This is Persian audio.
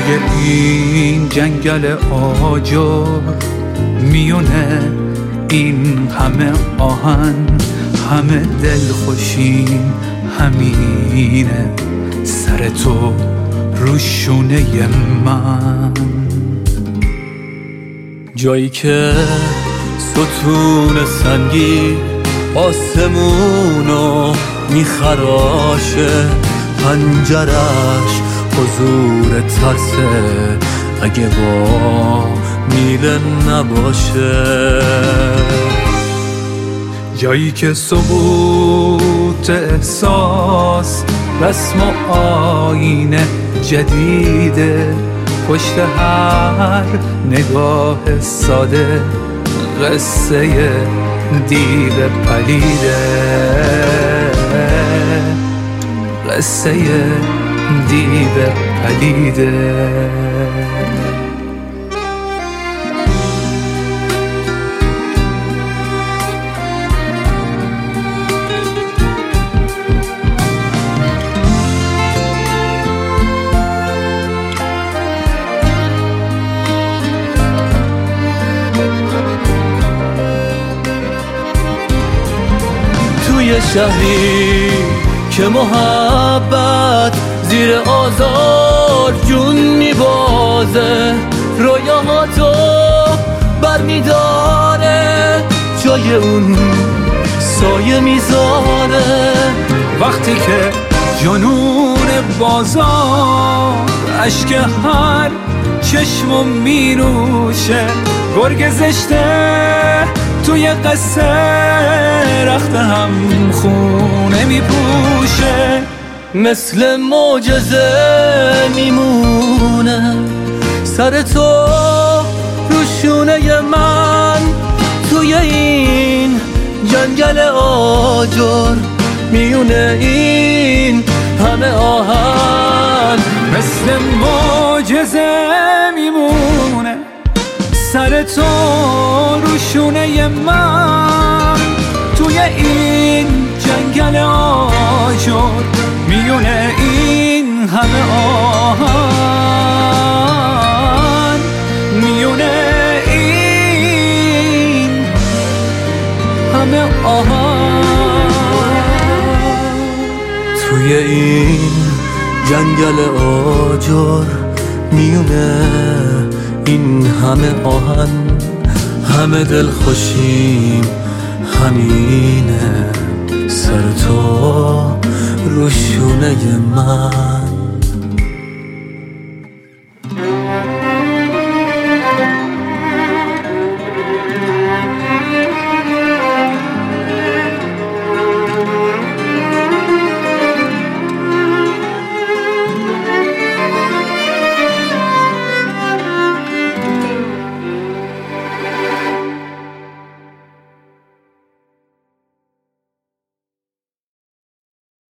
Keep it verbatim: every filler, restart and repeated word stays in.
توی این جنگل آجر میونه این همه آهن، همه دلخوشیم همینه، سر تو رو شونه من. جایی که ستون سنگی آسمونو میخراشه، پنجرش حضور ترسه اگه با میله نباشه. جایی که ثبوت احساس رسم و آینه جدیده، پشت هر نگاه ساده قصه دیو پلیده، قصه دیو پلیده. توی شهری که محبت زیر آزار جون میبازه، رویاهاتو بر میداره، جای اون سایه میذاره. وقتی که جنون بازار اشک هر چشمو میروشه، گرگ زشته توی قصه رخت هم خونه میپوشه، مثل معجزه میمونه سر تو رو شونه من. توی این جنگل آجر میونه این همه آهن، مثل معجزه میمونه سر تو رو شونه من. توی این جنگل آجر میونه این همه آهن، میونه این همه آهن. توی این جنگل آجر میونه این همه آهن، همه دل خوشیم همینه، سر تو رو شونه من.